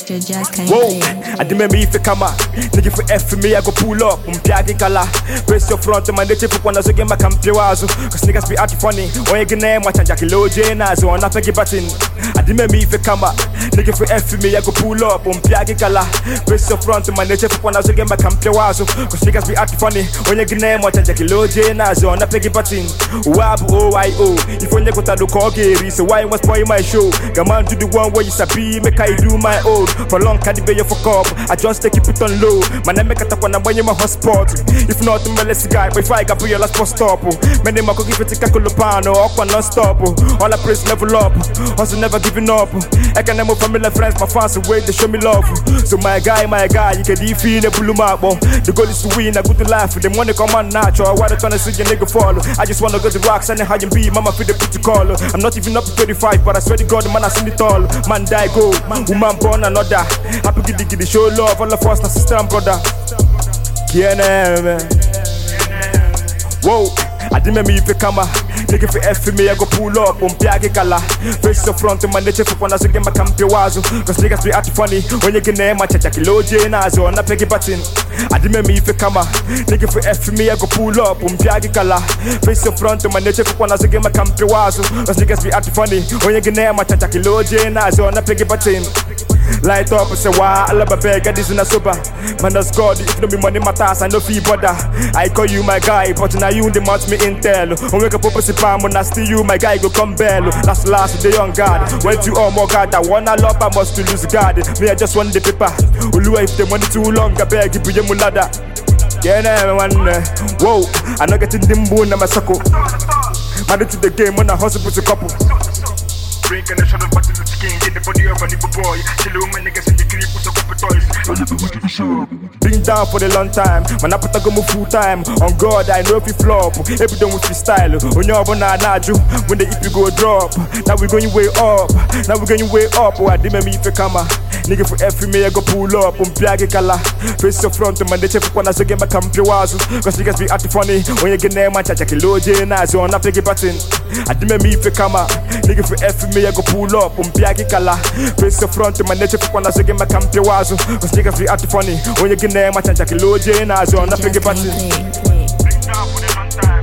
extra jazz kind Whoa, of thing. I demand me if you come out. Nigga for F for me, I go pull up. Mpiagi kala. Press your front, man. They take for one as again, my campewazo. Cause niggas be acting funny. When you get name, watch and Jackie Low Jane, so I'm not peggy button. I demand me if you come out. Nigga for F for me, I go pull up. Mpiagi kala. Press your front, man. They take for one as again, my campewazo. Cause niggas be acting funny. When you get name, watch and Jackie Low Jane, so I'm not peggy button. Wabu OIO. If you go to the Kogeri, so why must spoil my show? Come on to the one where you sabi, make I do my own. For long, can't be for cup. I just take keep it on low. Man, I make a tap when I'm buying my hotspot. If not, I'm a less guy. But if I got for your last post stop, my name I could give it to Kakulopano, Aqua non stop. All I praise level up, also never giving up. I can never family friends, my fans away, they show me love. So my guy, you can defeat the blue map. The goal is to win, I go to life. The money come on natural. Why they trying to see your nigga follow? I just wanna go to rocks and how you be, mama feel the put to call. I'm not even up to 35, but I swear to God, man, I seen it all. Man die go, woman born another. Happy giddy show love, all of us, na sister and brother. Whoa, I didn't mean if you come out. Nigga for F for me, I go pull up. Mpiagi kala. Face your front, man, they take for one as again, my campewazo. Cause niggas be acting funny. When you get name, I check Kilo Jane, so I'm not peggy button. I didn't mean if you come out. Nigga for F for me, I go pull up. Mpiagi kala. Face your front, man, they take for one as again, my campewazo. Cause niggas be acting funny. When you get name, I check Kilo Jane, so I'm not peggy button. Light up and say, why I love a beggar, this is a sober. Man, that's God, if no be money matters, I no fee bother. I call you my guy, but now you the match me intel. When wake up up as a palm, when I steal you, my guy go come bell. That's the last of the young guard. Went to all more God, I wanna love, I must to lose guard. Me, I just want the paper. Ulu, if the money too long, I beg you, you mulada. Yeah, man, whoa, I'm not getting them bone, I'm a suckle. Man, into the game, when I hustle with a couple. Bring a nation of back to the skin, get the body of a nipple boy. Chill my niggas in the creep with a couple toys. Bring down for the long time, man, I put a go move full time. On God, I know if you flop, every done with freestyle. On your banana, naju, when the EP go drop. Now we're going way up, Oh, I didn't mean if you come out. Nigga for every me, I go pull up. Mpiagi kala. Face your front, man, they check for one as again, my campewazo. Cause niggas be acting funny. When you get name, man, check Kilo Jane, so I'm not peggy button. I didn't mean if you come out. Nigga for every me, I go pull up. Mpiagi kala. Face your front, man, they check for one as again, my campewazo. Cause niggas be acting funny. When you get name, man, check Kilo Jane, so I'm not peggy button.